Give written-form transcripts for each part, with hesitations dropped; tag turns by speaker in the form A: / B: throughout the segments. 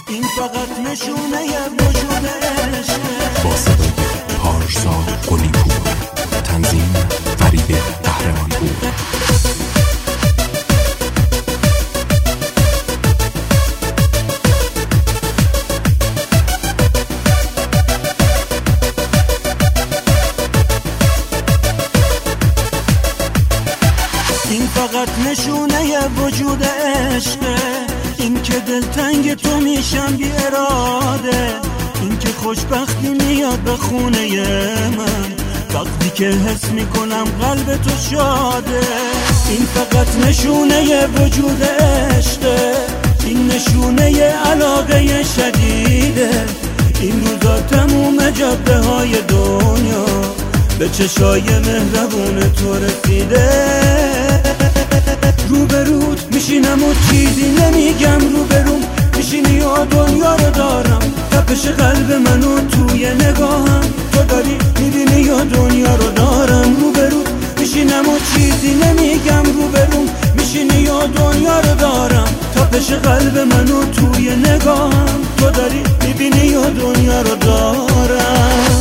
A: این فقط نشونه وجود عشقه.
B: با صدای پارسا قلی‌پور، تنظیم فرید قهرمانپور.
A: این فقط نشونه وجود عشقه. این که دلتنگ تو میشم بی اراده. این که خوشبختی میاد به خونه من وقتی که حس میکنم قلب تو شاده. این فقط نشونه وجود عشقه. این نشونه علاقه شدیده. این روزا تموم جاده های دنیا به چشای مهربون تو رسیده. روبروت میشینم و چیزی نمیگم، روبروم میشینی و دنیا رو دارم. تپش قلب منو توی نگاهم تو داری میبینی و دنیا رو دارم. روبروت میشینم و چیزی نمیگم، روبروم میشینی و دنیا رو دارم. تپش قلب منو توی نگاهم تو داری میبینی و دنیا رو دارم.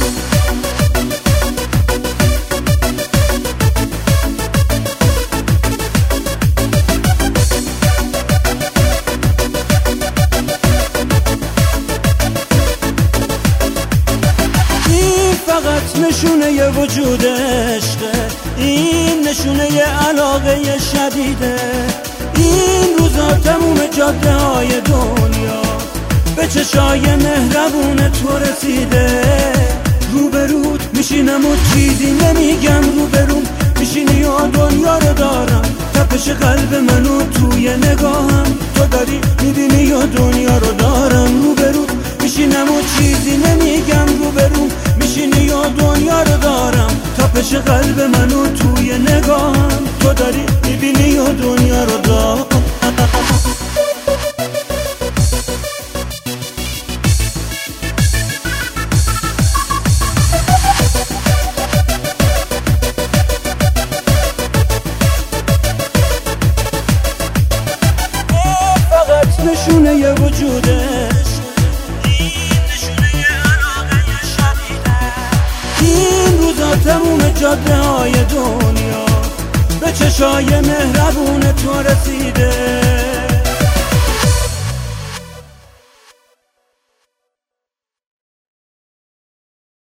A: فقط نشونه وجود عشقه. این نشونه علاقه شدیده. این روزا تموم جاده های دنیا به چشای مهربون تو رسیده. روبروت میشینم و چیزی نمیگم، روبروم میشینی و دنیا رو دارم. تپش قلب منو توی نگاهم تو داری میبینی و دنیا رو دارم. روبروت میشینم و چیزی نمیگم، روبروم میشینی و دنیا رو دارم. تپش قلب منو توی نگاهم تو داری میبینی و دنیا رو دارم. فقط نشونه وجودش. این روزا تموم جاده های دنیا به چشای مهربون تو رسیده.